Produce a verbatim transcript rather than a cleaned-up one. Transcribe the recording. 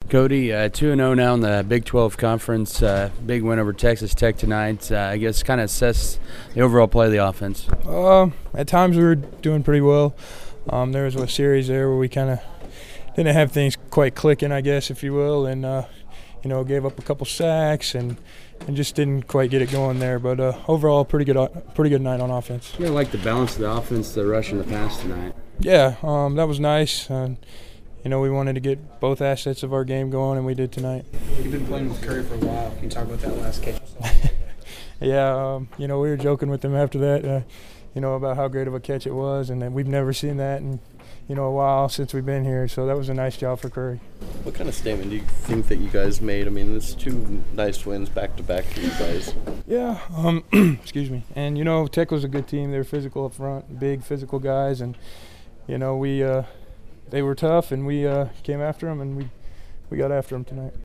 Cody, uh, two and oh now in the Big twelve Conference. Uh, big win over Texas Tech tonight. Uh, I guess kind of assess the overall play of the offense. Um, at times we were doing pretty well. Um, there was a series there where we kind of didn't have things quite clicking, I guess, if you will, and uh, you know, gave up a couple sacks and and just didn't quite get it going there. But uh, overall, pretty good, pretty good night on offense. Yeah, I like the balance of the offense, the rush and the pass tonight. Yeah, um, that was nice. And, you know, we wanted to get both assets of our game going, and we did tonight. You've been playing with Curry for a while. Can you talk about that last catch? yeah, um, you know, we were joking with him after that, uh, you know, about how great of a catch it was, and that we've never seen that in, you know, a while since we've been here. So that was a nice job for Curry. What kind of statement do you think that you guys made? I mean, it's two nice wins back to back for you guys. Yeah, um, excuse me. And, you know, Tech was a good team. They were physical up front, big physical guys, and, you know, we uh, – they were tough, and we uh, came after them, and we we got after them tonight.